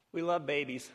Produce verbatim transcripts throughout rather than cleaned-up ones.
We love babies.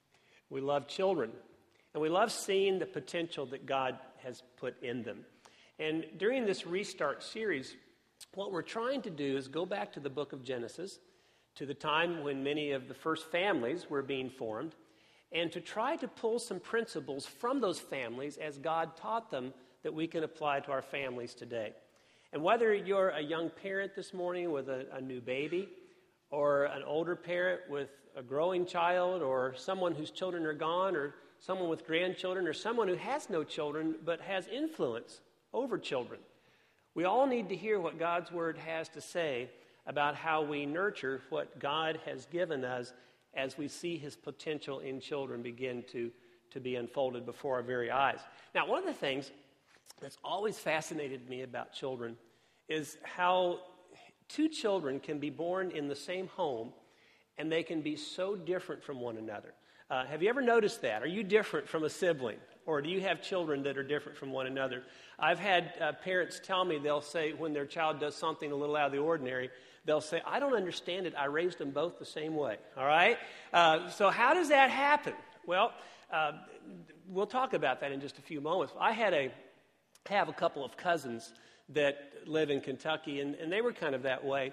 We love children. And we love seeing the potential that God has put in them. And during this Restart series, what we're trying to do is go back to the book of Genesis, to the time when many of the first families were being formed, and to try to pull some principles from those families as God taught them that we can apply to our families today. And whether you're a young parent this morning with a, a new baby, or an older parent with a growing child, or someone whose children are gone, or someone with grandchildren, or someone who has no children but has influence over children, we all need to hear what God's Word has to say about how we nurture what God has given us as we see His potential in children begin to, to be unfolded before our very eyes. Now, one of the things that's always fascinated me about children is how two children can be born in the same home and they can be so different from one another. Uh, have you ever noticed that? Are you different from a sibling? Or do you have children that are different from one another? I've had uh, parents tell me, they'll say when their child does something a little out of the ordinary, they'll say, I don't understand it. I raised them both the same way. All right? Uh, so how does that happen? Well, uh, we'll talk about that in just a few moments. I had a have a couple of cousins that live in Kentucky, and, and they were kind of that way.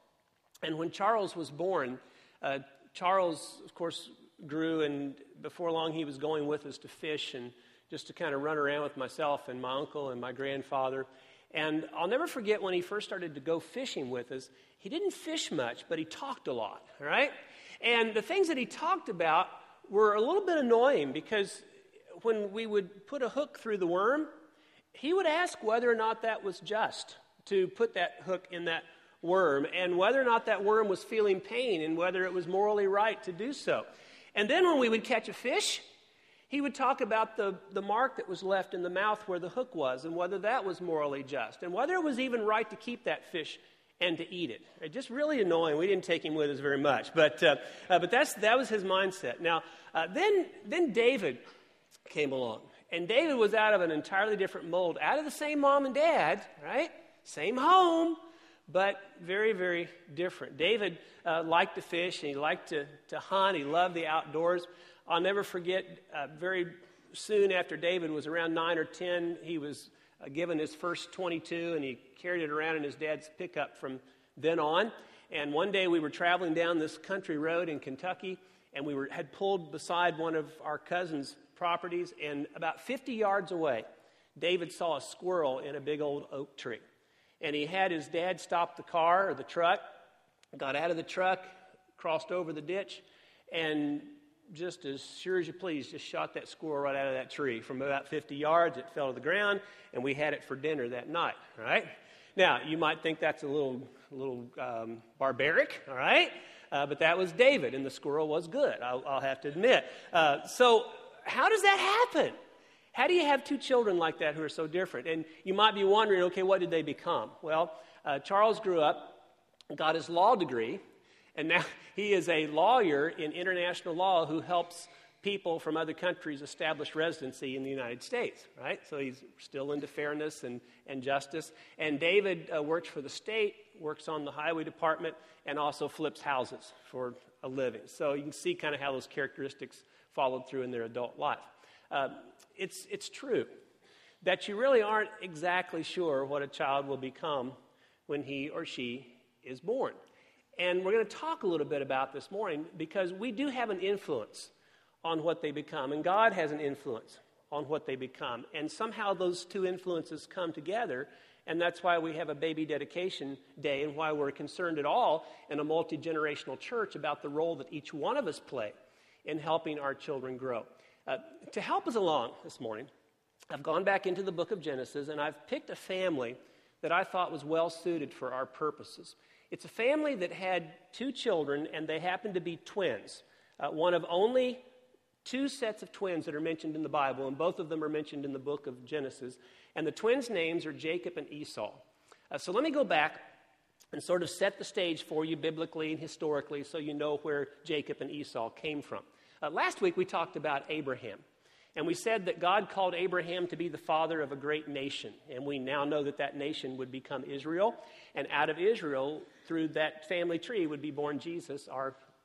And when Charles was born, uh, Charles, of course, grew, and before long he was going with us to fish and just to kind of run around with myself and my uncle and my grandfather. And I'll never forget when he first started to go fishing with us, he didn't fish much, but he talked a lot, all right? And the things that he talked about were a little bit annoying because when we would put a hook through the worm, he would ask whether or not that was just to put that hook in that worm, and whether or not that worm was feeling pain, and whether it was morally right to do so. And then when we would catch a fish, he would talk about the, the mark that was left in the mouth where the hook was, and whether that was morally just, and whether it was even right to keep that fish and to eat it. It just really annoying. We didn't take him with us very much, but uh, uh, but that's that was his mindset. Now, uh, then then David came along. And David was out of an entirely different mold, out of the same mom and dad, right? Same home, but very, very different. David uh, liked to fish, and he liked to, to hunt. He loved the outdoors. I'll never forget, uh, very soon after David was around nine or ten, he was uh, given his first twenty-two, and he carried it around in his dad's pickup from then on. And one day we were traveling down this country road in Kentucky, and we were had pulled beside one of our cousins' properties, and about fifty yards away, David saw a squirrel in a big old oak tree. And he had his dad stop the car or the truck, got out of the truck, crossed over the ditch, and just as sure as you please, just shot that squirrel right out of that tree. From about fifty yards, it fell to the ground, and we had it for dinner that night, all right? Now, you might think that's a little, a little um, barbaric, all right? Uh, but that was David, and the squirrel was good, I'll, I'll have to admit. Uh, so how does that happen? How do you have two children like that who are so different? And you might be wondering, okay, what did they become? Well, uh, Charles grew up, got his law degree, and now he is a lawyer in international law who helps people from other countries establish residency in the United States, right? So he's still into fairness and, and justice. And David uh, works for the state, works on the highway department, and also flips houses for a living. So you can see kind of how those characteristics followed through in their adult life. Uh, it's, it's true that you really aren't exactly sure what a child will become when he or she is born. And we're going to talk a little bit about this morning because we do have an influence on what they become, and God has an influence on what they become. And somehow those two influences come together, and that's why we have a baby dedication day and why we're concerned at all in a multi-generational church about the role that each one of us play in helping our children grow. Uh, to help us along this morning, I've gone back into the book of Genesis, and I've picked a family that I thought was well suited for our purposes. It's a family that had two children, and they happened to be twins, uh, one of only two sets of twins that are mentioned in the Bible, and both of them are mentioned in the book of Genesis. And the twins' names are Jacob and Esau. Uh, so let me go back and sort of set the stage for you biblically and historically so you know where Jacob and Esau came from. Uh, last week we talked about Abraham. And we said that God called Abraham to be the father of a great nation. And we now know that that nation would become Israel. And out of Israel, through that family tree, would be born Jesus, our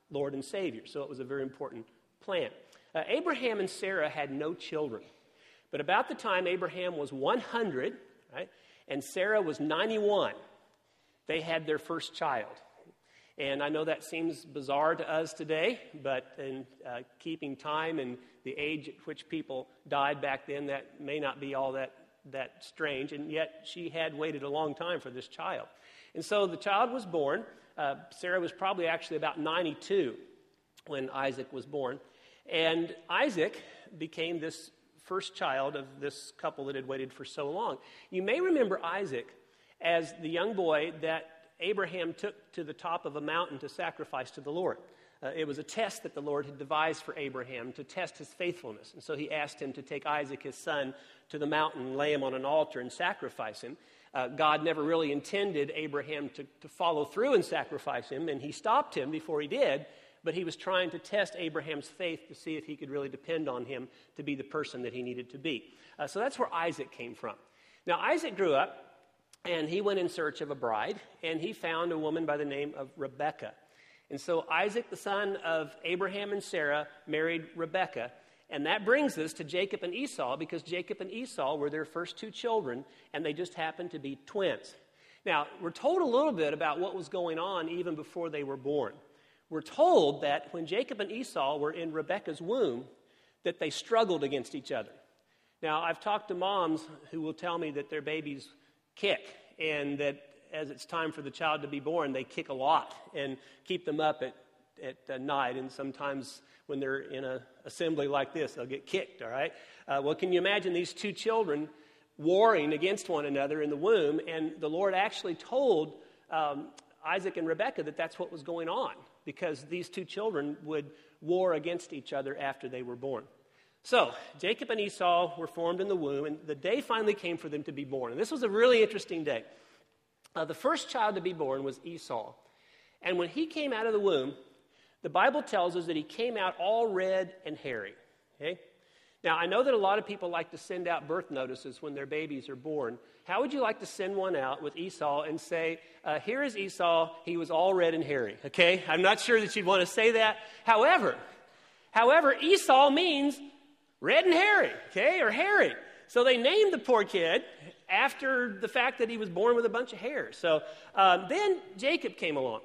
Lord and Savior. So it was a very important plan. Uh, Abraham and Sarah had no children. But about the time Abraham was one hundred, right, and Sarah was ninety-one, they had their first child. And I know that seems bizarre to us today, but in uh, keeping time and the age at which people died back then, that may not be all that, that strange. And yet she had waited a long time for this child. And so the child was born. Uh, Sarah was probably actually about ninety-two when Isaac was born. And Isaac became this first child of this couple that had waited for so long. You may remember Isaac as the young boy that Abraham took to the top of a mountain to sacrifice to the Lord. Uh, it was a test that the Lord had devised for Abraham to test his faithfulness. And so he asked him to take Isaac, his son, to the mountain and lay him on an altar and sacrifice him. Uh, God never really intended Abraham to, to follow through and sacrifice him, and he stopped him before he did, but he was trying to test Abraham's faith to see if he could really depend on him to be the person that he needed to be. Uh, so that's where Isaac came from. Now, Isaac grew up, and he went in search of a bride, and he found a woman by the name of Rebekah. And so Isaac, the son of Abraham and Sarah, married Rebekah. And that brings us to Jacob and Esau, because Jacob and Esau were their first two children, and they just happened to be twins. Now, we're told a little bit about what was going on even before they were born. We're told that when Jacob and Esau were in Rebekah's womb, that they struggled against each other. Now, I've talked to moms who will tell me that their babies kick, and that as it's time for the child to be born, they kick a lot and keep them up at, at uh, night, and sometimes when they're in an assembly like this, they'll get kicked, all right? Uh, well, can you imagine these two children warring against one another in the womb? And the Lord actually told um, Isaac and Rebekah that that's what was going on, because these two children would war against each other after they were born. So, Jacob and Esau were formed in the womb, and the day finally came for them to be born. And this was a really interesting day. Uh, the first child to be born was Esau. And when he came out of the womb, the Bible tells us that he came out all red and hairy. Okay? Now, I know that a lot of people like to send out birth notices when their babies are born. How would you like to send one out with Esau and say, uh, here is Esau, he was all red and hairy, okay? I'm not sure that you'd want to say that. However, however, Esau means red and hairy, okay, or hairy. So they named the poor kid after the fact that he was born with a bunch of hair. So um, then Jacob came along.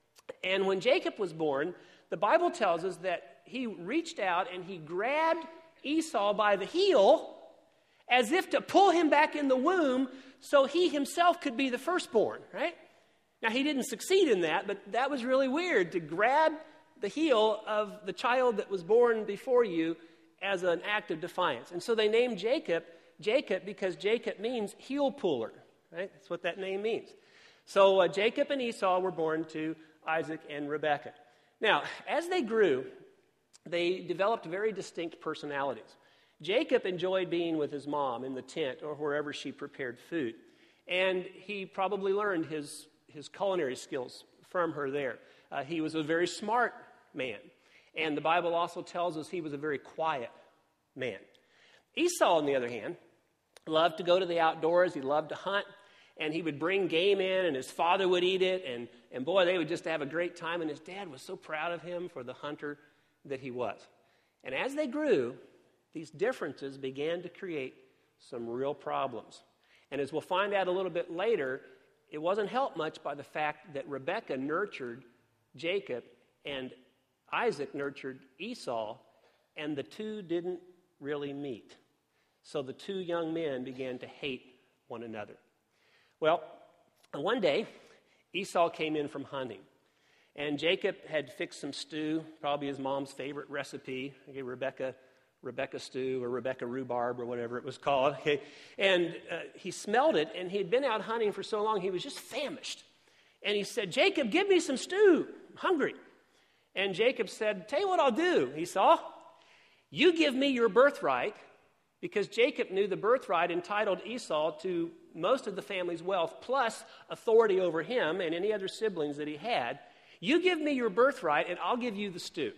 And when Jacob was born, the Bible tells us that he reached out and he grabbed Esau by the heel as if to pull him back in the womb so he himself could be the firstborn, right? Now, he didn't succeed in that, but that was really weird, to grab the heel of the child that was born before you as an act of defiance. And so they named Jacob Jacob because Jacob means heel puller, right? That's what that name means. So uh, Jacob and Esau were born to Isaac and Rebekah. Now, as they grew, they developed very distinct personalities. Jacob enjoyed being with his mom in the tent or wherever she prepared food. And he probably learned his, his culinary skills from her there. Uh, he was a very smart man. And the Bible also tells us he was a very quiet man. Esau, on the other hand, loved to go to the outdoors. He loved to hunt. And he would bring game in, and his father would eat it. And, and boy, they would just have a great time. And his dad was so proud of him for the hunter that he was. And as they grew, these differences began to create some real problems. And as we'll find out a little bit later, it wasn't helped much by the fact that Rebekah nurtured Jacob and Isaac nurtured Esau, and the two didn't really meet. So the two young men began to hate one another. Well, one day, Esau came in from hunting, and Jacob had fixed some stew, probably his mom's favorite recipe, okay, Rebecca, Rebecca stew or Rebecca rhubarb or whatever it was called. Okay, and uh, he smelled it, and he had been out hunting for so long, he was just famished. And he said, Jacob, give me some stew. I'm hungry. And Jacob said, tell you what I'll do, Esau. You give me your birthright, because Jacob knew the birthright entitled Esau to most of the family's wealth, plus authority over him and any other siblings that he had. You give me your birthright, and I'll give you the stew.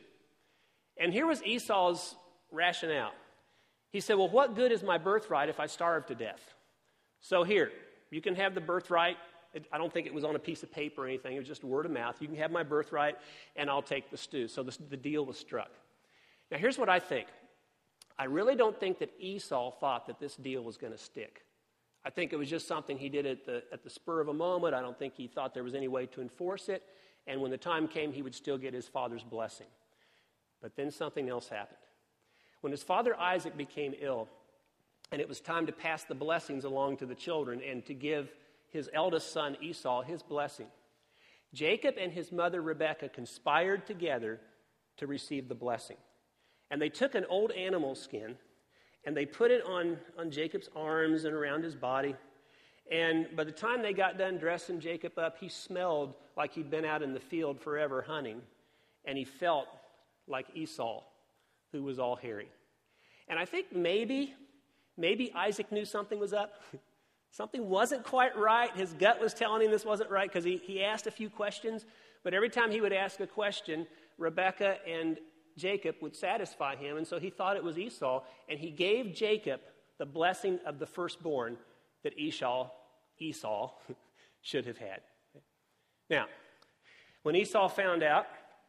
And here was Esau's rationale. He said, well, what good is my birthright if I starve to death? So here, you can have the birthright, I don't think it was on a piece of paper or anything. It was just word of mouth. You can have my birthright, and I'll take the stew. So the, the deal was struck. Now, here's what I think. I really don't think that Esau thought that this deal was going to stick. I think it was just something he did at the, at the spur of a moment. I don't think he thought there was any way to enforce it. And when the time came, he would still get his father's blessing. But then something else happened. When his father Isaac became ill, and it was time to pass the blessings along to the children and to give his eldest son Esau his blessing, Jacob and his mother Rebekah conspired together to receive the blessing. And they took an old animal skin, and they put it on, on Jacob's arms and around his body. And by the time they got done dressing Jacob up, he smelled like he'd been out in the field forever hunting. And he felt like Esau, who was all hairy. And I think maybe, maybe Isaac knew something was up. Something wasn't quite right. His gut was telling him this wasn't right because he, he asked a few questions. But every time he would ask a question, Rebekah and Jacob would satisfy him. And so he thought it was Esau. And he gave Jacob the blessing of the firstborn that Esau, Esau should have had. Now, when Esau found out,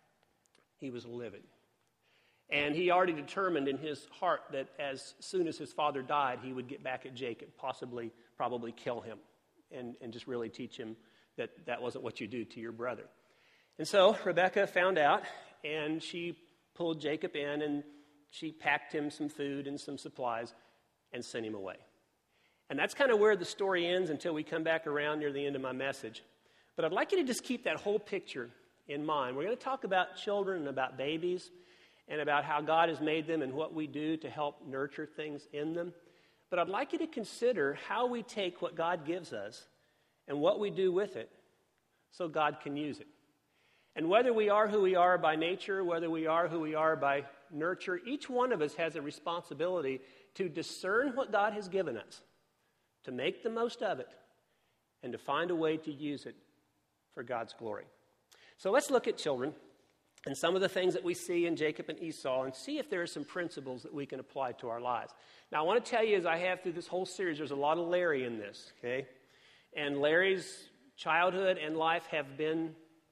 he was livid. And he already determined in his heart that as soon as his father died, he would get back at Jacob, possibly, probably kill him, and, and just really teach him that that wasn't what you do to your brother. And so Rebekah found out, and she pulled Jacob in, and she packed him some food and some supplies and sent him away. And that's kind of where the story ends until we come back around near the end of my message. But I'd like you to just keep that whole picture in mind. We're going to talk about children and about babies and about how God has made them and what we do to help nurture things in them. But I'd like you to consider how we take what God gives us and what we do with it so God can use it. And whether we are who we are by nature, whether we are who we are by nurture, each one of us has a responsibility to discern what God has given us, to make the most of it, and to find a way to use it for God's glory. So let's look at children and some of the things that we see in Jacob and Esau and see if there are some principles that we can apply to our lives. Now, I want to tell you, as I have through this whole series, there's a lot of Larry in this, okay? And Larry's childhood and life have been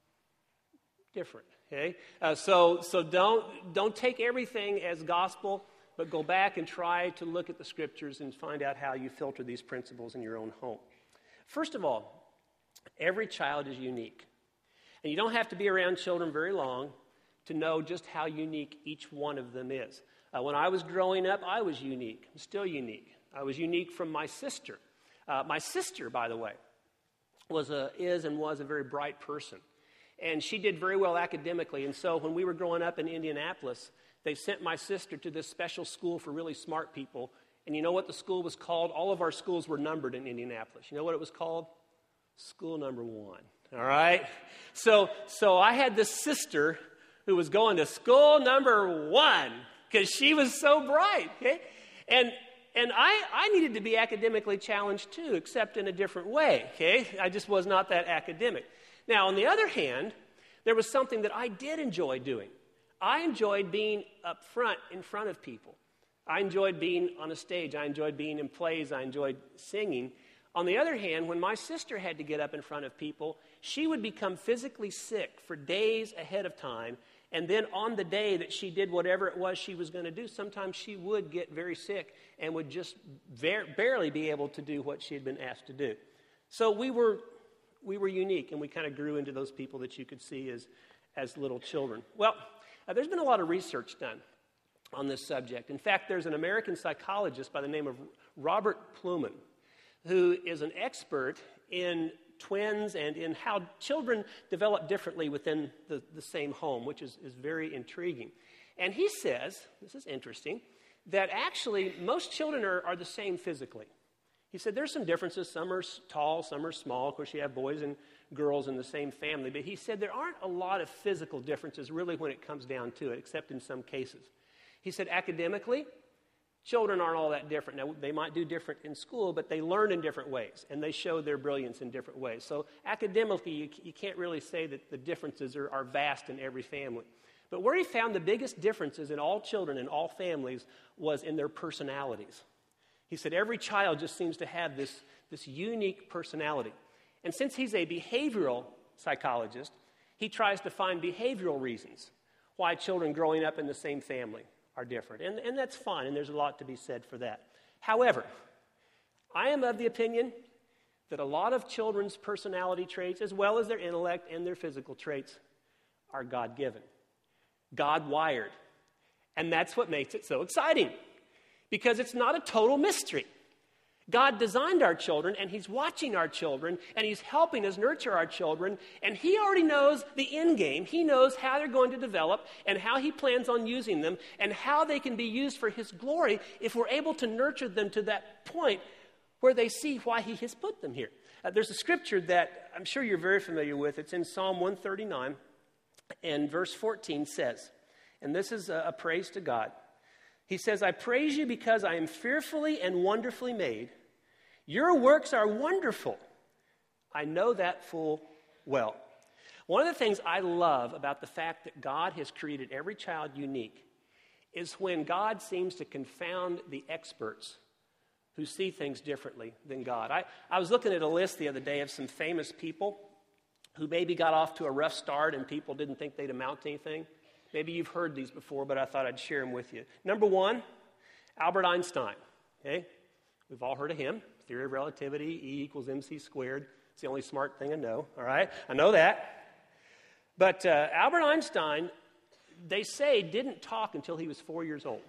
different, okay? Uh, so so don't, don't take everything as gospel, but go back and try to look at the scriptures and find out how you filter these principles in your own home. First of all, every child is unique. And you don't have to be around children very long to know just how unique each one of them is. Uh, when I was growing up, I was unique. I'm still unique. I was unique from my sister. Uh, my sister, by the way, was a, is and was a very bright person. And she did very well academically. And so when we were growing up in Indianapolis, they sent my sister to this special school for really smart people. And you know what the school was called? All of our schools were numbered in Indianapolis. You know what it was called? School number one. All right? So, so I had this sister who was going to school number one because she was so bright. Okay? And and I, I needed to be academically challenged too, except in a different way. Okay? I just was not that academic. Now, on the other hand, there was something that I did enjoy doing. I enjoyed being up front in front of people. I enjoyed being on a stage. I enjoyed being in plays. I enjoyed singing. On the other hand, when my sister had to get up in front of people, she would become physically sick for days ahead of time. And then on the day that she did whatever it was she was going to do, sometimes she would get very sick and would just ver- barely be able to do what she had been asked to do. So we were we were unique, and we kind of grew into those people that you could see as, as little children. Well, uh, there's been a lot of research done on this subject. In fact, there's an American psychologist by the name of Robert Pluman, who is an expert in twins and in how children develop differently within the, the same home, which is, is very intriguing. And he says, this is interesting, that actually most children are, are the same physically. He said there's some differences. Some are tall, some are small. Of course, you have boys and girls in the same family. But he said there aren't a lot of physical differences really when it comes down to it, except in some cases. He said academically, children aren't all that different. Now, they might do different in school, but they learn in different ways, and they show their brilliance in different ways. So academically, you, you can't really say that the differences are, are vast in every family. But where he found the biggest differences in all children in all families was in their personalities. He said every child just seems to have this, this unique personality. And since he's a behavioral psychologist, he tries to find behavioral reasons why children growing up in the same family are different. And, and that's fine, and there's a lot to be said for that. However, I am of the opinion that a lot of children's personality traits, as well as their intellect and their physical traits, are God-given, God-wired. And that's what makes it so exciting, because it's not a total mystery. God designed our children, and he's watching our children, and he's helping us nurture our children, and he already knows the end game. He knows how they're going to develop and how he plans on using them and how they can be used for his glory if we're able to nurture them to that point where they see why he has put them here. Uh, there's a scripture that I'm sure you're very familiar with. It's in Psalm one thirty-nine, and verse fourteen says, and this is a, a praise to God. He says, I praise you because I am fearfully and wonderfully made. Your works are wonderful. I know that full well. One of the things I love about the fact that God has created every child unique is when God seems to confound the experts who see things differently than God. I, I was looking at a list the other day of some famous people who maybe got off to a rough start and people didn't think they'd amount to anything. Maybe you've heard these before, but I thought I'd share them with you. Number one, Albert Einstein. Okay, we've all heard of him. Theory of relativity, E equals mc squared. It's the only smart thing I know, all right? I know that. But uh, Albert Einstein, they say, didn't talk until he was four years old.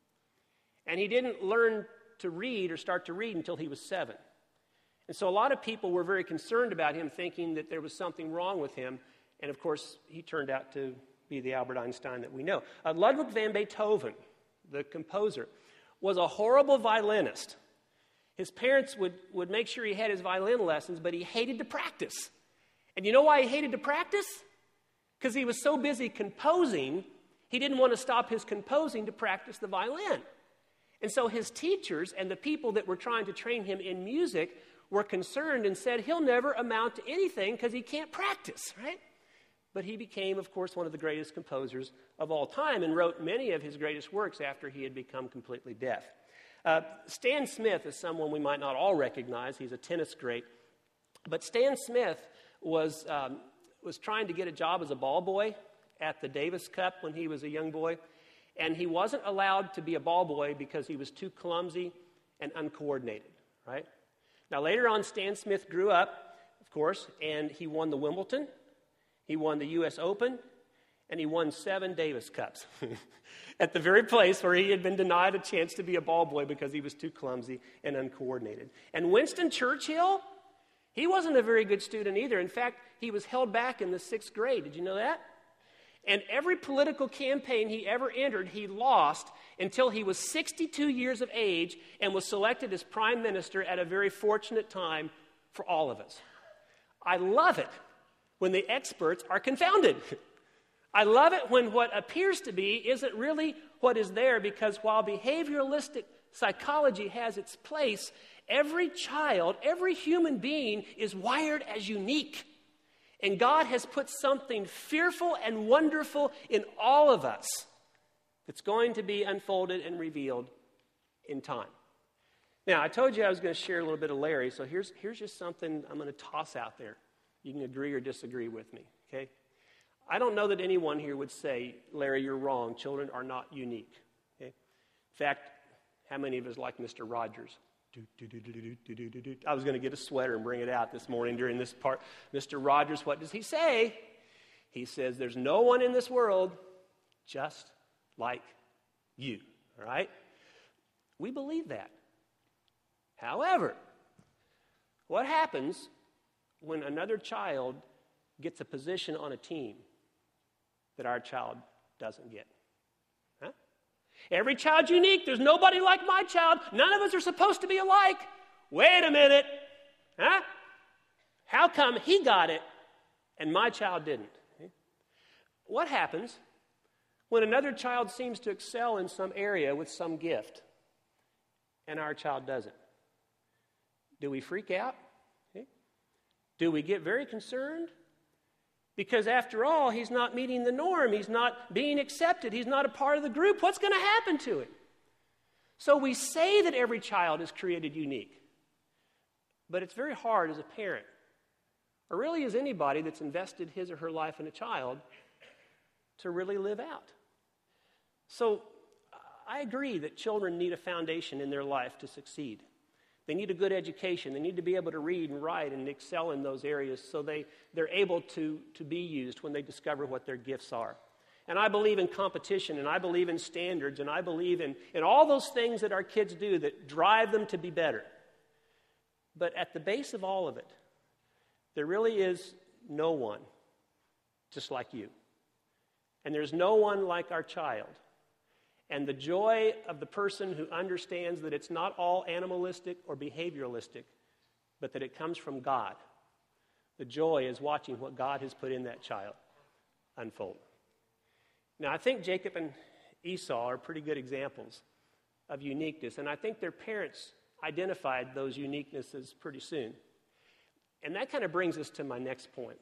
And he didn't learn to read or start to read until he was seven. And so a lot of people were very concerned about him, thinking that there was something wrong with him. And of course, he turned out to be the Albert Einstein that we know. Uh, Ludwig van Beethoven, the composer, was a horrible violinist. His parents would, would make sure he had his violin lessons, but he hated to practice. And you know why he hated to practice? Because he was so busy composing, he didn't want to stop his composing to practice the violin. And so his teachers and the people that were trying to train him in music were concerned and said, he'll never amount to anything because he can't practice, right? But he became, of course, one of the greatest composers of all time and wrote many of his greatest works after he had become completely deaf. Uh, Stan Smith is someone we might not all recognize. He's a tennis great. But Stan Smith was, um, was trying to get a job as a ball boy at the Davis Cup when he was a young boy. And he wasn't allowed to be a ball boy because he was too clumsy and uncoordinated, right? Now, later on, Stan Smith grew up, of course, and he won the Wimbledon. He won the U S Open, and he won seven Davis Cups at the very place where he had been denied a chance to be a ball boy because he was too clumsy and uncoordinated. And Winston Churchill, he wasn't a very good student either. In fact, he was held back in the sixth grade. Did you know that? And every political campaign he ever entered, he lost until he was sixty-two years of age and was selected as prime minister at a very fortunate time for all of us. I love it when the experts are confounded. I love it when what appears to be isn't really what is there, because while behavioralistic psychology has its place, every child, every human being is wired as unique. And God has put something fearful and wonderful in all of us that's going to be unfolded and revealed in time. Now, I told you I was going to share a little bit of Larry, so here's, here's just something I'm going to toss out there. You can agree or disagree with me, okay? I don't know that anyone here would say, Larry, you're wrong. Children are not unique, okay? In fact, how many of us like Mister Rogers? I was going to get a sweater and bring it out this morning during this part. Mister Rogers, what does he say? He says, there's no one in this world just like you, all right? We believe that. However, what happens when another child gets a position on a team that our child doesn't get? Huh? Every child's unique. There's nobody like my child. None of us are supposed to be alike. Wait a minute. Huh? How come he got it and my child didn't? What happens when another child seems to excel in some area with some gift and our child doesn't? Do we freak out? Do we get very concerned? Because after all, he's not meeting the norm. He's not being accepted. He's not a part of the group. What's going to happen to him? So we say that every child is created unique. But it's very hard as a parent or really is anybody that's invested his or her life in a child to really live out. So I agree that children need a foundation in their life to succeed. They need a good education. They need to be able to read and write and excel in those areas so they, they're able to, to be used when they discover what their gifts are. And I believe in competition, and I believe in standards, and I believe in, in all those things that our kids do that drive them to be better. But at the base of all of it, there really is no one just like you. And there's no one like our child. And the joy of the person who understands that it's not all animalistic or behavioralistic, but that it comes from God. The joy is watching what God has put in that child unfold. Now, I think Jacob and Esau are pretty good examples of uniqueness, and I think their parents identified those uniquenesses pretty soon. And that kind of brings us to my next point,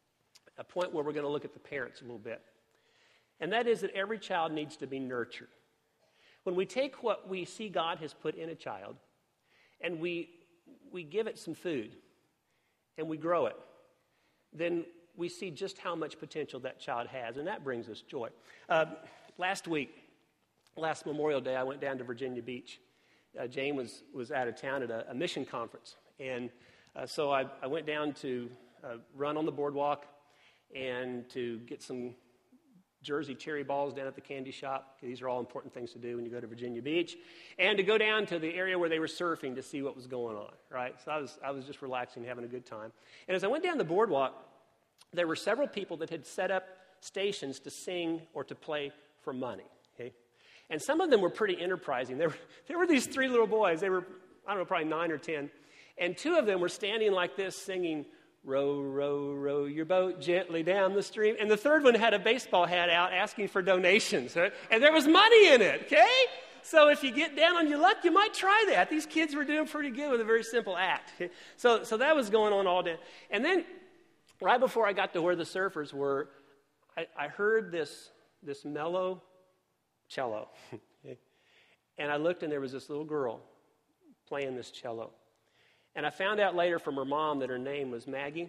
a point where we're going to look at the parents a little bit. And that is that every child needs to be nurtured. When we take what we see God has put in a child and we, we give it some food and we grow it, then we see just how much potential that child has, and that brings us joy. Uh, last week, last Memorial Day, I went down to Virginia Beach. Uh, Jane was, was out of town at a, a mission conference, and uh, so I, I went down to uh, run on the boardwalk and to get some Jersey cherry balls down at the candy shop. These are all important things to do when you go to Virginia Beach. And to go down to the area where they were surfing to see what was going on, right? So I was, I was just relaxing, having a good time. And as I went down the boardwalk, there were several people that had set up stations to sing or to play for money, okay? And some of them were pretty enterprising. There were, there were these three little boys. They were, I don't know, probably nine or ten. And two of them were standing like this singing, "Row, row, row your boat gently down the stream." And the third one had a baseball hat out asking for donations, right? And there was money in it, okay? So if you get down on your luck, you might try that. These kids were doing pretty good with a very simple act. Okay? So, so that was going on all day. And then right before I got to where the surfers were, I, I heard this, this mellow cello. Okay? And I looked, and there was this little girl playing this cello. And I found out later from her mom that her name was Maggie.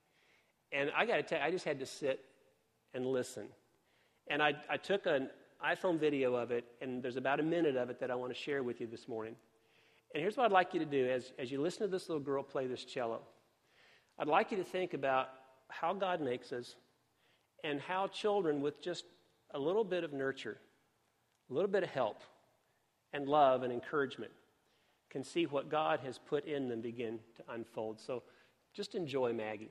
And I got to tell you, I just had to sit and listen. And I, I took an iPhone video of it, and there's about a minute of it that I want to share with you this morning. And here's what I'd like you to do. As, as you listen to this little girl play this cello, I'd like you to think about how God makes us and how children with just a little bit of nurture, a little bit of help, and love and encouragement can see what God has put in them begin to unfold. So just enjoy Maggie.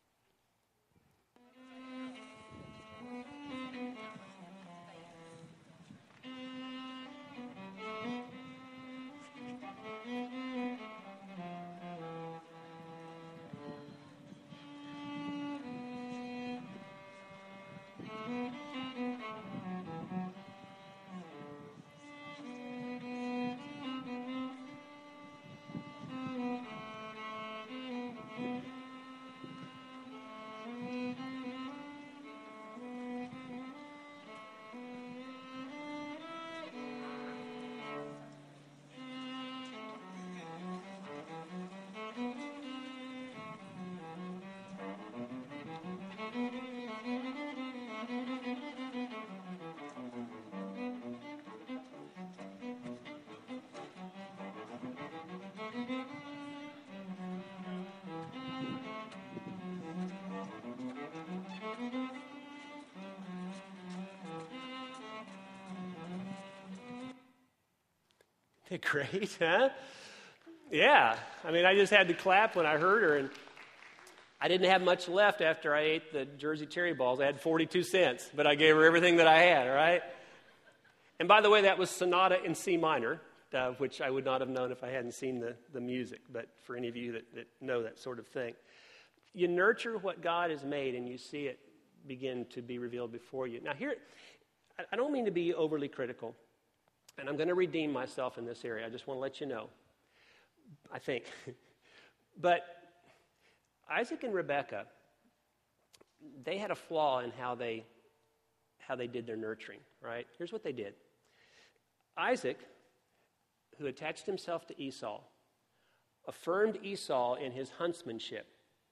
Great, huh? Yeah. I mean, I just had to clap when I heard her, and I didn't have much left after I ate the Jersey cherry balls. I had forty-two cents, but I gave her everything that I had, all right? And by the way, that was Sonata in C minor, uh, which I would not have known if I hadn't seen the, the music, but for any of you that, that know that sort of thing. You nurture what God has made, and you see it begin to be revealed before you. Now here, I don't mean to be overly critical, and I'm going to redeem myself in this area. I just want to let you know, I think. But Isaac and Rebekah, they had a flaw in how they how they did their nurturing, right? Here's what they did. Isaac, who attached himself to Esau, affirmed Esau in his huntsmanship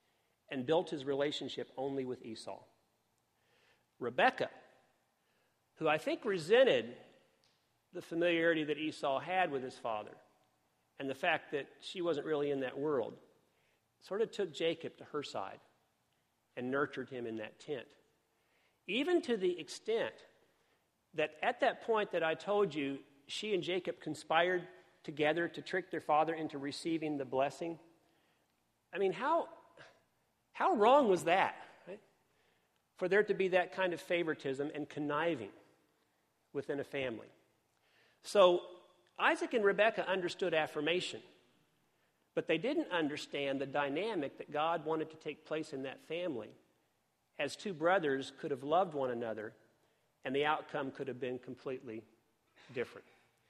and built his relationship only with Esau. Rebekah, who I think resented the familiarity that Esau had with his father and the fact that she wasn't really in that world, sort of took Jacob to her side and nurtured him in that tent. Even to the extent that at that point that I told you, she and Jacob conspired together to trick their father into receiving the blessing. I mean, how, how wrong was that, right? For there to be that kind of favoritism and conniving within a family. So Isaac and Rebekah understood affirmation, but they didn't understand the dynamic that God wanted to take place in that family, as two brothers could have loved one another, and the outcome could have been completely different.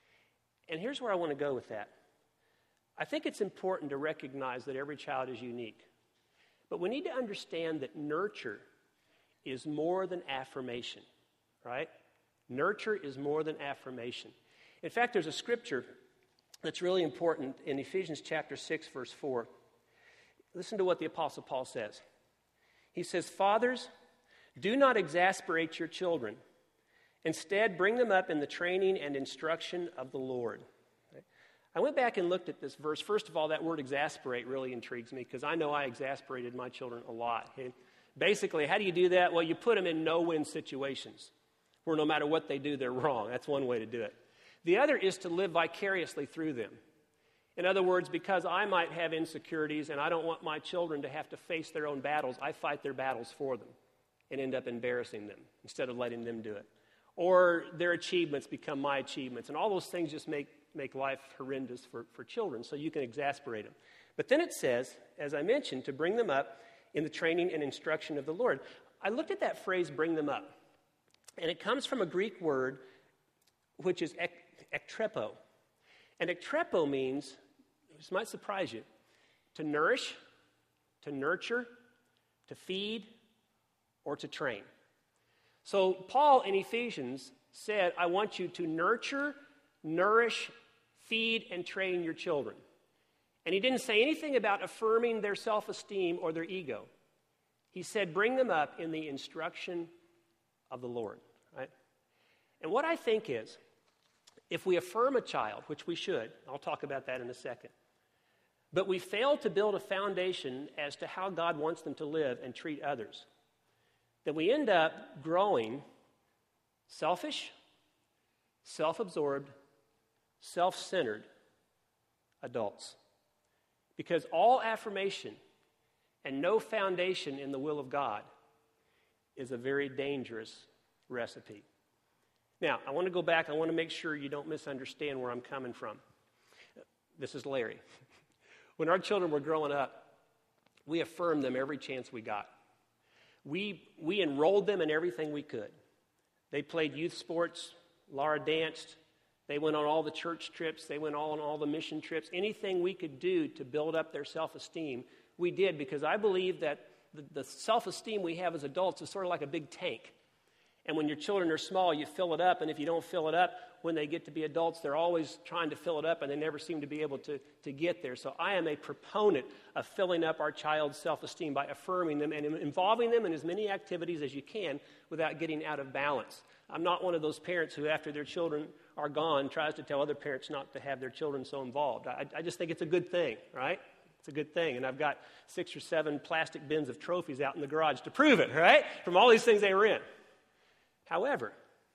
And here's where I want to go with that. I think it's important to recognize that every child is unique, but we need to understand that nurture is more than affirmation, right? Nurture is more than affirmation. In fact, there's a scripture that's really important in Ephesians chapter six, verse four. Listen to what the Apostle Paul says. He says, "Fathers, do not exasperate your children. Instead, bring them up in the training and instruction of the Lord." Right? I went back and looked at this verse. First of all, that word exasperate really intrigues me because I know I exasperated my children a lot. Okay? Basically, how do you do that? Well, you put them in no-win situations where no matter what they do, they're wrong. That's one way to do it. The other is to live vicariously through them. In other words, because I might have insecurities and I don't want my children to have to face their own battles, I fight their battles for them and end up embarrassing them instead of letting them do it. Or their achievements become my achievements. And all those things just make, make life horrendous for, for children, so you can exasperate them. But then it says, as I mentioned, to bring them up in the training and instruction of the Lord. I looked at that phrase, bring them up, and it comes from a Greek word which is ek, ektrepo. And ektrepo means, this might surprise you, to nourish, to nurture, to feed, or to train. So Paul in Ephesians said, I want you to nurture, nourish, feed, and train your children. And he didn't say anything about affirming their self-esteem or their ego. He said, bring them up in the instruction of the Lord. Right? And what I think is, if we affirm a child, which we should, I'll talk about that in a second, but we fail to build a foundation as to how God wants them to live and treat others, then we end up growing selfish, self-absorbed, self-centered adults. Because all affirmation and no foundation in the will of God is a very dangerous recipe. Now, I want to go back. I want to make sure you don't misunderstand where I'm coming from. This is Larry. When our children were growing up, we affirmed them every chance we got. We, we enrolled them in everything we could. They played youth sports. Laura danced. They went on all the church trips. They went on all the mission trips. Anything we could do to build up their self-esteem, we did, because I believe that the, the self-esteem we have as adults is sort of like a big tank. And when your children are small, you fill it up, and if you don't fill it up, when they get to be adults, they're always trying to fill it up, and they never seem to be able to, to get there. So I am a proponent of filling up our child's self-esteem by affirming them and involving them in as many activities as you can without getting out of balance. I'm not one of those parents who, after their children are gone, tries to tell other parents not to have their children so involved. I, I just think it's a good thing, right? It's a good thing. And I've got six or seven plastic bins of trophies out in the garage to prove it, right? From all these things they were in. However,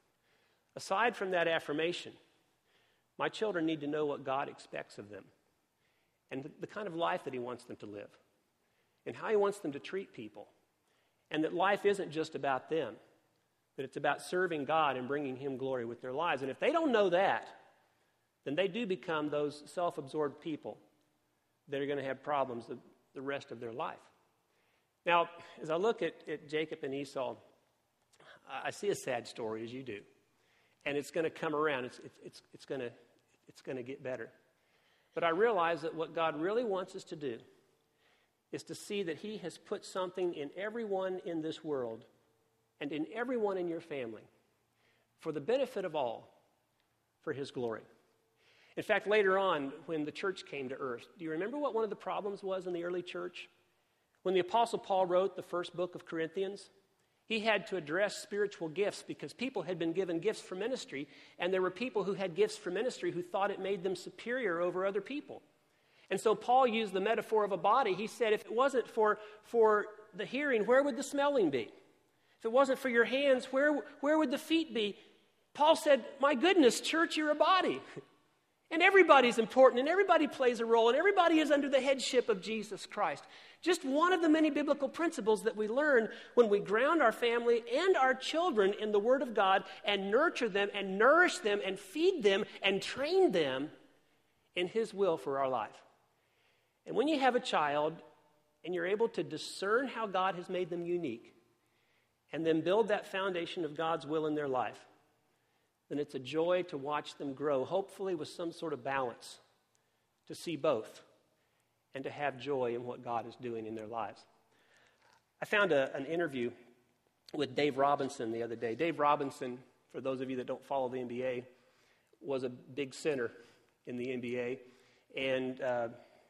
aside from that affirmation, my children need to know what God expects of them and the, the kind of life that he wants them to live and how he wants them to treat people, and that life isn't just about them, that it's about serving God and bringing him glory with their lives. And if they don't know that, then they do become those self-absorbed people that are going to have problems the, the rest of their life. Now, as I look at, at Jacob and Esau, I see a sad story, as you do, and it's going to come around. It's, it's, it's, it's going to, it's going to get better. But I realize that what God really wants us to do is to see that he has put something in everyone in this world and in everyone in your family for the benefit of all, for his glory. In fact, later on, when the church came to earth, do you remember what one of the problems was in the early church? When the Apostle Paul wrote the first book of Corinthians, he had to address spiritual gifts because people had been given gifts for ministry, and there were people who had gifts for ministry who thought it made them superior over other people. And so Paul used the metaphor of a body. He said, if it wasn't for, for the hearing, where would the smelling be? If it wasn't for your hands, where, where would the feet be? Paul said, my goodness, church, you're a body. And everybody's important, and everybody plays a role, and everybody is under the headship of Jesus Christ. Just one of the many biblical principles that we learn when we ground our family and our children in the Word of God and nurture them and nourish them and feed them and train them in His will for our life. And when you have a child and you're able to discern how God has made them unique and then build that foundation of God's will in their life, then it's a joy to watch them grow, hopefully with some sort of balance, to see both and to have joy in what God is doing in their lives. I found a, an interview with Dave Robinson the other day. Dave Robinson, for those of you that don't follow the N B A, was a big center in the N B A and uh,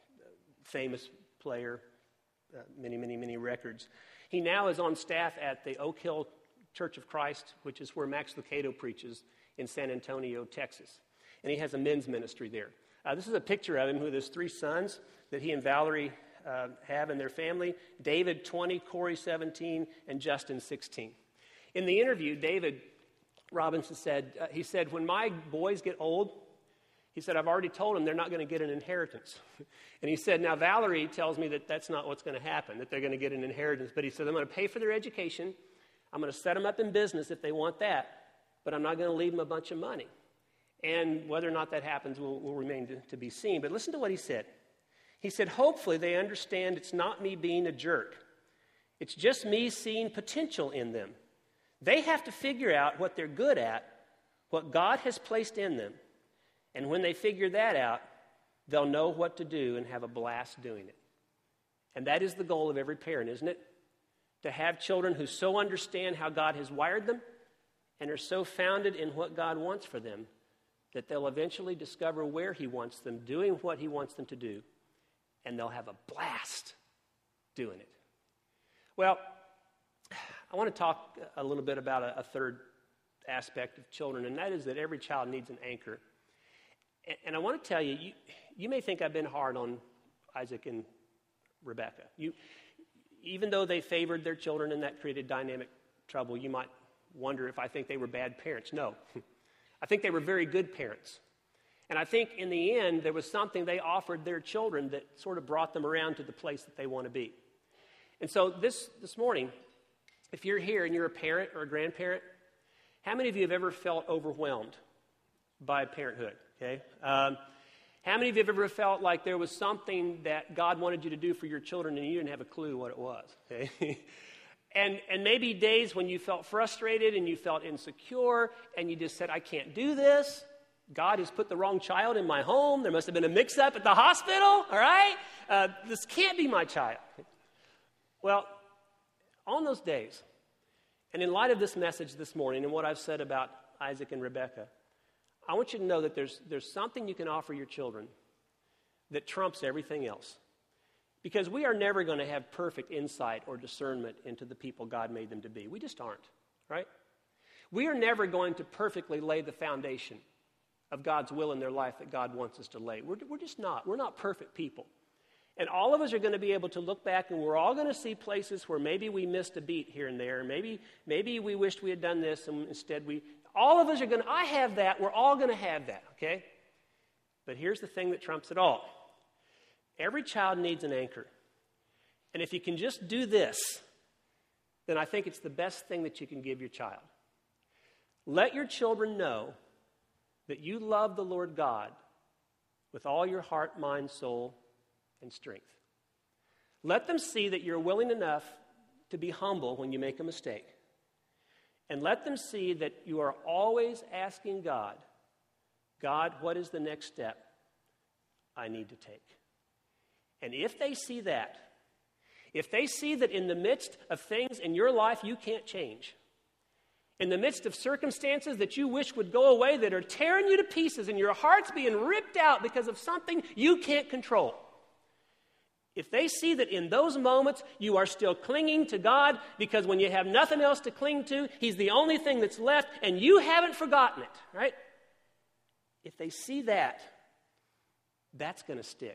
famous player, uh, many, many, many records. He now is on staff at the Oak Hill Church of Christ, which is where Max Lucado preaches in San Antonio, Texas. And he has a men's ministry there. Uh, this is a picture of him with his three sons that he and Valerie uh, have in their family. David, twenty, Corey, seventeen, and Justin, sixteen. In the interview, David Robinson said, uh, he said, when my boys get old, he said, I've already told them they're not going to get an inheritance. And he said, now Valerie tells me that that's not what's going to happen, that they're going to get an inheritance. But he said, I'm going to pay for their education. I'm going to set them up in business if they want that. But I'm not going to leave them a bunch of money. And whether or not that happens will, will remain to, to be seen. But listen to what he said. He said, hopefully they understand it's not me being a jerk. It's just me seeing potential in them. They have to figure out what they're good at, what God has placed in them. And when they figure that out, they'll know what to do and have a blast doing it. And that is the goal of every parent, isn't it? To have children who so understand how God has wired them and are so founded in what God wants for them that they'll eventually discover where He wants them, doing what He wants them to do, and they'll have a blast doing it. Well, I want to talk a little bit about a, a third aspect of children, and that is that every child needs an anchor. And, and I want to tell you, you, you may think I've been hard on Isaac and Rebecca. You, even though they favored their children and that created dynamic trouble, you might wonder if I think they were bad parents. No. I think they were very good parents. And I think in the end, there was something they offered their children that sort of brought them around to the place that they want to be. And so this, this morning, if you're here and you're a parent or a grandparent, how many of you have ever felt overwhelmed by parenthood? Okay. Um, how many of you have ever felt like there was something that God wanted you to do for your children and you didn't have a clue what it was? Okay. And and maybe days when you felt frustrated and you felt insecure and you just said, I can't do this. God has put the wrong child in my home. There must have been a mix-up at the hospital, all right? Uh, this can't be my child. Well, on those days, and in light of this message this morning and what I've said about Isaac and Rebecca, I want you to know that there's there's something you can offer your children that trumps everything else. Because we are never going to have perfect insight or discernment into the people God made them to be. We just aren't, right? We are never going to perfectly lay the foundation of God's will in their life that God wants us to lay. We're, we're just not. We're not perfect people. And all of us are going to be able to look back and we're all going to see places where maybe we missed a beat here and there. Maybe, maybe we wished we had done this and instead we... All of us are going to... I have that. We're all going to have that, okay? But here's the thing that trumps it all. Every child needs an anchor. And if you can just do this, then I think it's the best thing that you can give your child. Let your children know that you love the Lord God with all your heart, mind, soul, and strength. Let them see that you're willing enough to be humble when you make a mistake. And let them see that you are always asking God, God, what is the next step I need to take? And if they see that, if they see that in the midst of things in your life you can't change, in the midst of circumstances that you wish would go away that are tearing you to pieces and your heart's being ripped out because of something you can't control, If they see that in those moments you are still clinging to God, because when you have nothing else to cling to, He's the only thing that's left, and you haven't forgotten it, right? If they see that, that's going to stick.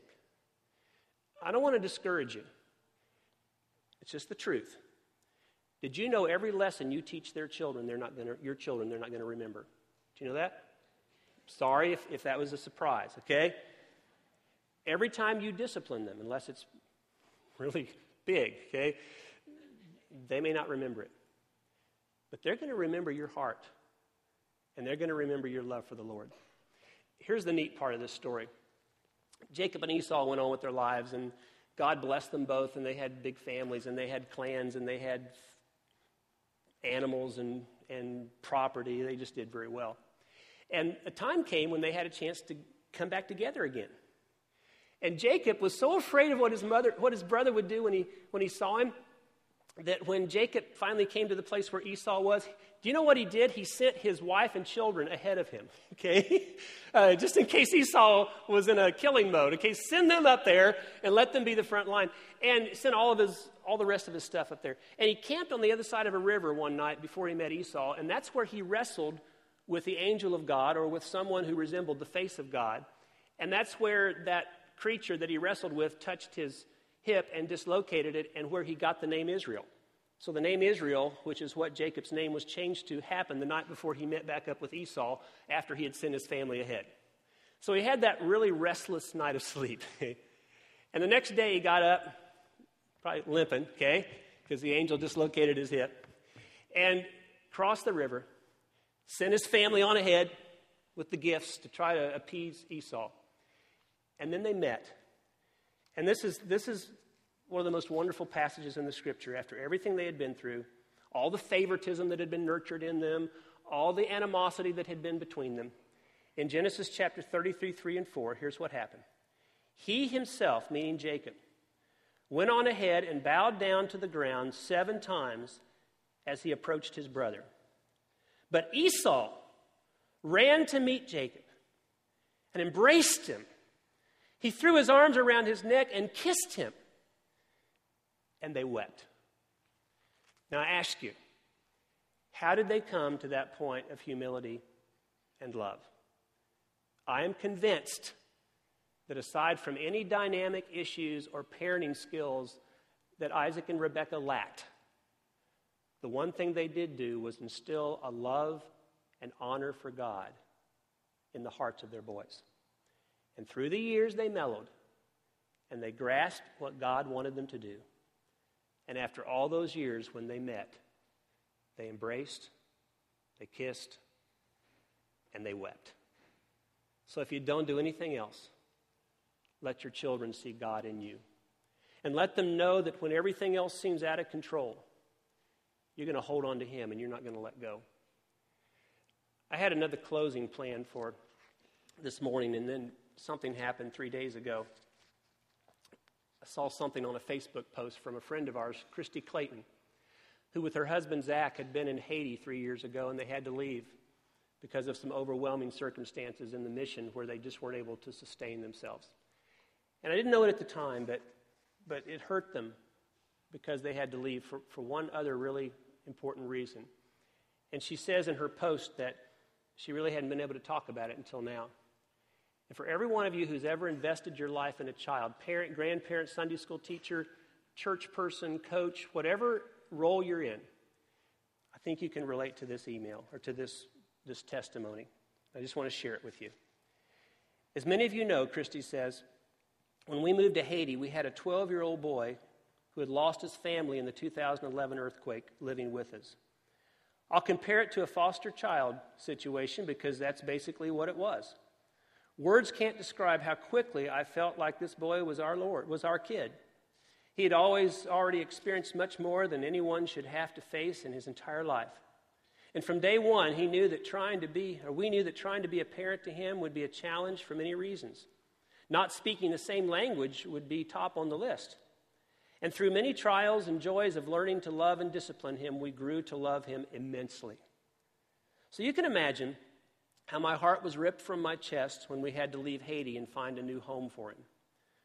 I don't want to discourage you. It's just the truth. Did you know every lesson you teach their children, they're not going to, your children, they're not going to remember? Do you know that? Sorry if, if that was a surprise, okay? Every time you discipline them, unless it's really big, okay, they may not remember it. But they're going to remember your heart, and they're going to remember your love for the Lord. Here's the neat part of this story. Jacob and Esau went on with their lives, and God blessed them both, and they had big families, and they had clans, and they had animals and, and property. They just did very well. And a time came when they had a chance to come back together again. And Jacob was so afraid of what his mother, what his brother would do when he when he saw him, that when Jacob finally came to the place where Esau was, do you know what he did? He sent his wife and children ahead of him, okay? Uh, just in case Esau was in a killing mode, okay? Send them up there and let them be the front line. And sent all of his, all the rest of his stuff up there. And he camped on the other side of a river one night before he met Esau, and that's where he wrestled with the angel of God, or with someone who resembled the face of God. And that's where that creature that he wrestled with touched his hip and dislocated it, and where he got the name Israel. So the name Israel, which is what Jacob's name was changed to, happened the night before he met back up with Esau after he had sent his family ahead. So he had that really restless night of sleep. And the next day he got up, probably limping, okay, because the angel dislocated his hip, and crossed the river, sent his family on ahead with the gifts to try to appease Esau. And then they met. And this is this is one of the most wonderful passages in the Scripture. After everything they had been through, all the favoritism that had been nurtured in them, all the animosity that had been between them, in Genesis chapter thirty-three, three and four, here's what happened. He himself, meaning Jacob, went on ahead and bowed down to the ground seven times as he approached his brother. But Esau ran to meet Jacob and embraced him. He threw his arms around his neck and kissed him. And they wept. Now I ask you, how did they come to that point of humility and love? I am convinced that aside from any dynamic issues or parenting skills that Isaac and Rebekah lacked, the one thing they did do was instill a love and honor for God in the hearts of their boys. And through the years, they mellowed, and they grasped what God wanted them to do. And after all those years, when they met, they embraced, they kissed, and they wept. So if you don't do anything else, let your children see God in you. And let them know that when everything else seems out of control, you're going to hold on to Him and you're not going to let go. I had another closing plan for this morning, and then something happened three days ago. I saw something on a Facebook post from a friend of ours, Christy Clayton, who with her husband Zach had been in Haiti three years ago, and they had to leave because of some overwhelming circumstances in the mission where they just weren't able to sustain themselves. And I didn't know it at the time, but but it hurt them because they had to leave for, for one other really important reason. And she says in her post that she really hadn't been able to talk about it until now. And for every one of you who's ever invested your life in a child, parent, grandparent, Sunday school teacher, church person, coach, whatever role you're in, I think you can relate to this email or to this, this testimony. I just want to share it with you. As many of you know, Christy says, when we moved to Haiti, we had a twelve-year-old boy who had lost his family in the two thousand eleven earthquake living with us. I'll compare it to a foster child situation because that's basically what it was. Words can't describe how quickly I felt like this boy was our Lord, was our kid. He had always already experienced much more than anyone should have to face in his entire life. And from day one, he knew that trying to be, or we knew that trying to be a parent to him would be a challenge for many reasons. Not speaking the same language would be top on the list. And through many trials and joys of learning to love and discipline him, we grew to love him immensely. So you can imagine how my heart was ripped from my chest when we had to leave Haiti and find a new home for him.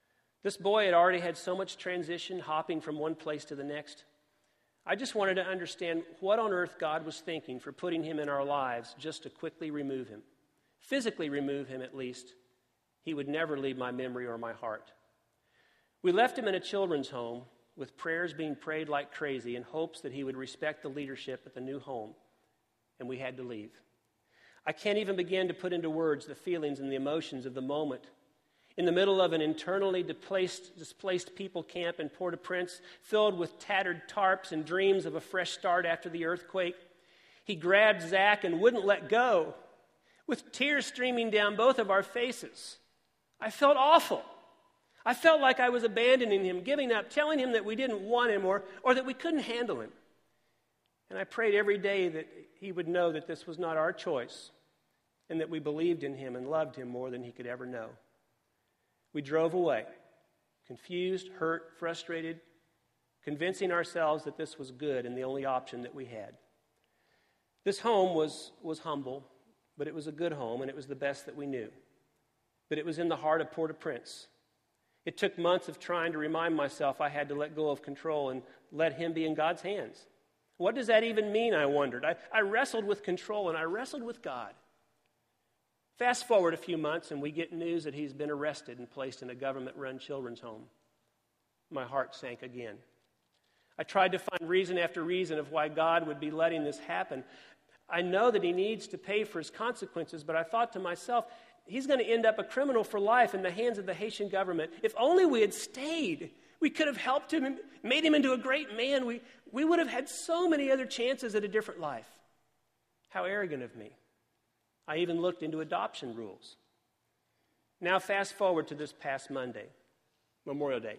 This boy had already had so much transition, hopping from one place to the next. I just wanted to understand what on earth God was thinking for putting him in our lives just to quickly remove him. Physically remove him, at least. He would never leave my memory or my heart. We left him in a children's home with prayers being prayed like crazy in hopes that he would respect the leadership at the new home, and we had to leave. I can't even begin to put into words the feelings and the emotions of the moment. In the middle of an internally displaced, displaced people camp in Port-au-Prince, filled with tattered tarps and dreams of a fresh start after the earthquake, he grabbed Zach and wouldn't let go, with tears streaming down both of our faces. I felt awful. I felt like I was abandoning him, giving up, telling him that we didn't want him or, or that we couldn't handle him. And I prayed every day that he would know that this was not our choice and that we believed in him and loved him more than he could ever know. We drove away, confused, hurt, frustrated, convincing ourselves that this was good and the only option that we had. This home was, was humble, but it was a good home, and it was the best that we knew. But it was in the heart of Port-au-Prince. It took months of trying to remind myself I had to let go of control and let him be in God's hands. What does that even mean, I wondered. I, I wrestled with control, and I wrestled with God. Fast forward a few months, and we get news that he's been arrested and placed in a government-run children's home. My heart sank again. I tried to find reason after reason of why God would be letting this happen. I know that he needs to pay for his consequences, but I thought to myself, he's going to end up a criminal for life in the hands of the Haitian government. If only we had stayed, we could have helped him and made him into a great man. We, we would have had so many other chances at a different life. How arrogant of me. I even looked into adoption rules. Now fast forward to this past Monday, Memorial Day.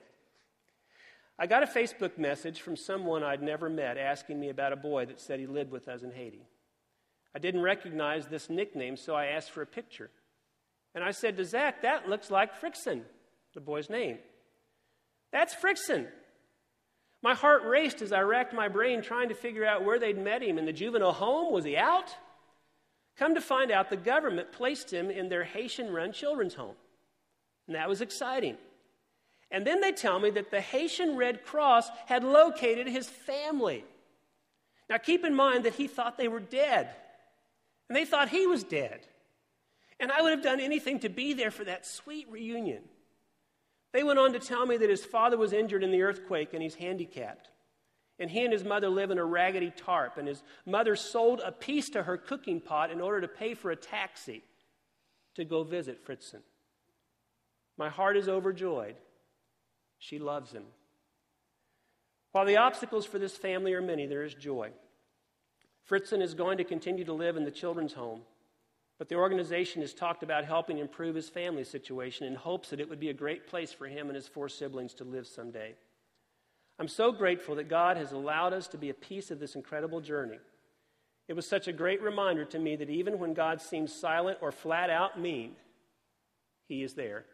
I got a Facebook message from someone I'd never met asking me about a boy that said he lived with us in Haiti. I didn't recognize this nickname, so I asked for a picture. And I said to Zach, "That looks like Frickson," the boy's name. "That's Frickson." My heart raced as I racked my brain trying to figure out where they'd met him. In the juvenile home? Was he out? Come to find out, the government placed him in their Haitian-run children's home. And that was exciting. And then they tell me that the Haitian Red Cross had located his family. Now keep in mind that he thought they were dead. And they thought he was dead. And I would have done anything to be there for that sweet reunion. They went on to tell me that his father was injured in the earthquake and he's handicapped. And he and his mother live in a raggedy tarp, and his mother sold a piece to her cooking pot in order to pay for a taxi to go visit Fritzen. My heart is overjoyed. She loves him. While the obstacles for this family are many, there is joy. Fritzen is going to continue to live in the children's home, but the organization has talked about helping improve his family situation in hopes that it would be a great place for him and his four siblings to live someday. I'm so grateful that God has allowed us to be a piece of this incredible journey. It was such a great reminder to me that even when God seems silent or flat out mean, he is there,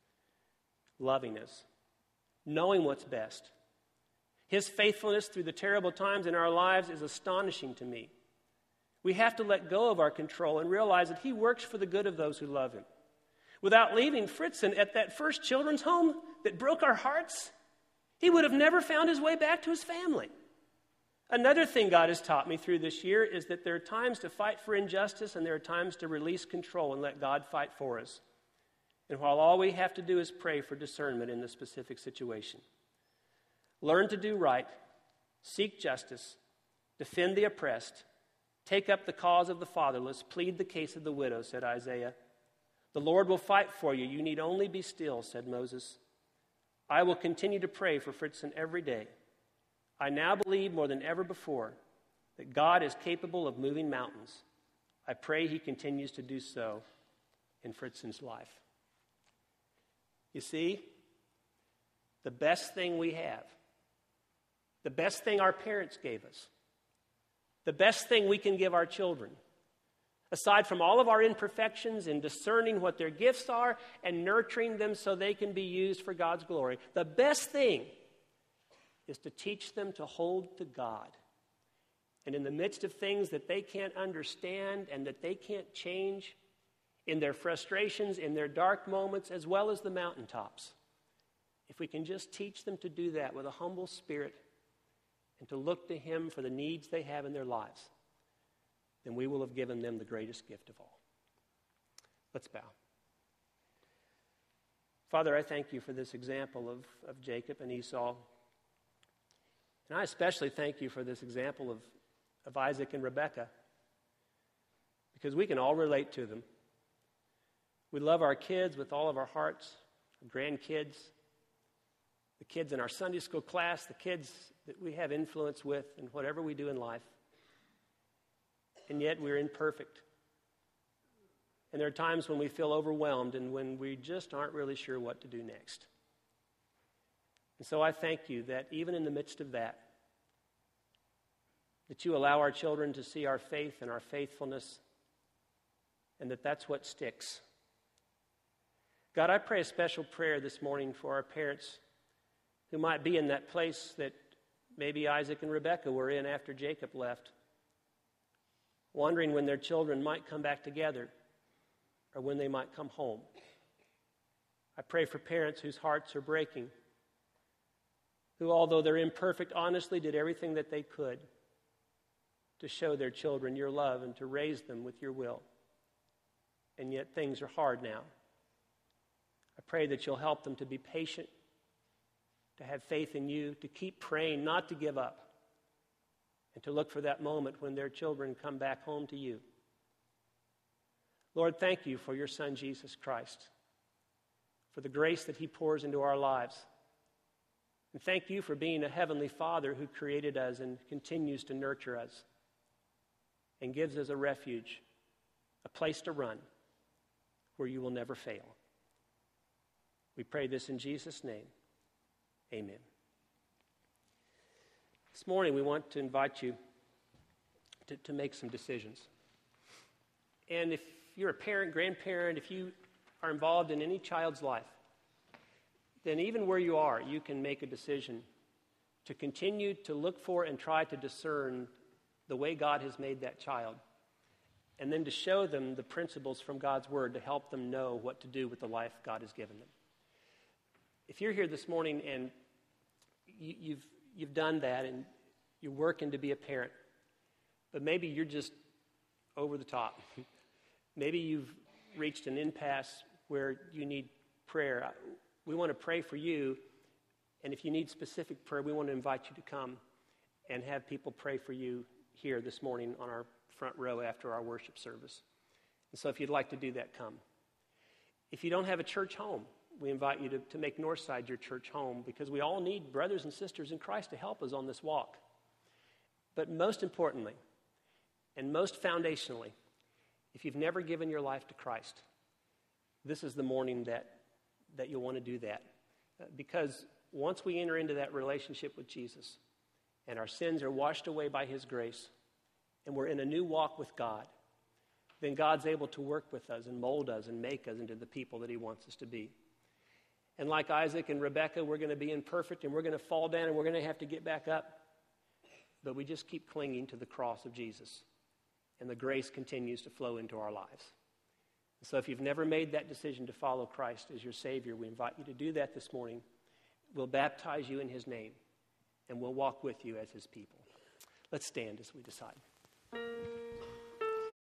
loving us, knowing what's best. His faithfulness through the terrible times in our lives is astonishing to me. We have to let go of our control and realize that he works for the good of those who love him. Without leaving Fritzen at that first children's home that broke our hearts, he would have never found his way back to his family. Another thing God has taught me through this year is that there are times to fight for injustice and there are times to release control and let God fight for us. And while all we have to do is pray for discernment in the specific situation. Learn to do right, seek justice, defend the oppressed, take up the cause of the fatherless, plead the case of the widow, said Isaiah. The Lord will fight for you. You need only be still, said Moses. I will continue to pray for Fritzen every day. I now believe more than ever before that God is capable of moving mountains. I pray he continues to do so in Fritzen's life. You see, the best thing we have, the best thing our parents gave us, the best thing we can give our children, aside from all of our imperfections in discerning what their gifts are and nurturing them so they can be used for God's glory, the best thing is to teach them to hold to God. And in the midst of things that they can't understand and that they can't change, in their frustrations, in their dark moments, as well as the mountaintops, if we can just teach them to do that with a humble spirit and to look to Him for the needs they have in their lives, then we will have given them the greatest gift of all. Let's bow. Father, I thank you for this example of, of Jacob and Esau. And I especially thank you for this example of, of Isaac and Rebekah, because we can all relate to them. We love our kids with all of our hearts, our grandkids, the kids in our Sunday school class, the kids that we have influence with in whatever we do in life. And yet we're imperfect. And there are times when we feel overwhelmed and when we just aren't really sure what to do next. And so I thank you that even in the midst of that, that you allow our children to see our faith and our faithfulness, and that that's what sticks. God, I pray a special prayer this morning for our parents who might be in that place that maybe Isaac and Rebekah were in after Jacob left, wondering when their children might come back together or when they might come home. I pray for parents whose hearts are breaking, who, although they're imperfect, honestly did everything that they could to show their children your love and to raise them with your will. And yet things are hard now. I pray that you'll help them to be patient, to have faith in you, to keep praying, not to give up, and to look for that moment when their children come back home to you. Lord, thank you for your Son, Jesus Christ, for the grace that he pours into our lives. And thank you for being a heavenly Father who created us and continues to nurture us and gives us a refuge, a place to run where you will never fail. We pray this in Jesus' name. Amen. This morning we want to invite you to, to make some decisions. And if you're a parent, grandparent, if you are involved in any child's life, then even where you are, you can make a decision to continue to look for and try to discern the way God has made that child, and then to show them the principles from God's Word to help them know what to do with the life God has given them. If you're here this morning and you, you've you've done that and you're working to be a parent, but maybe you're just over the top. Maybe you've reached an impasse where you need prayer. We want to pray for you, and if you need specific prayer, we want to invite you to come and have people pray for you here this morning on our front row after our worship service. And so if you'd like to do that, come. If you don't have a church home, we invite you to, to make Northside your church home, because we all need brothers and sisters in Christ to help us on this walk. But most importantly, and most foundationally, if you've never given your life to Christ, this is the morning that, that you'll want to do that. Uh, because once we enter into that relationship with Jesus, and our sins are washed away by his grace, and we're in a new walk with God, then God's able to work with us and mold us and make us into the people that he wants us to be. And like Isaac and Rebekah, we're going to be imperfect, and we're going to fall down, and we're going to have to get back up. But we just keep clinging to the cross of Jesus, and the grace continues to flow into our lives. So if you've never made that decision to follow Christ as your Savior, we invite you to do that this morning. We'll baptize you in his name, and we'll walk with you as his people. Let's stand as we decide.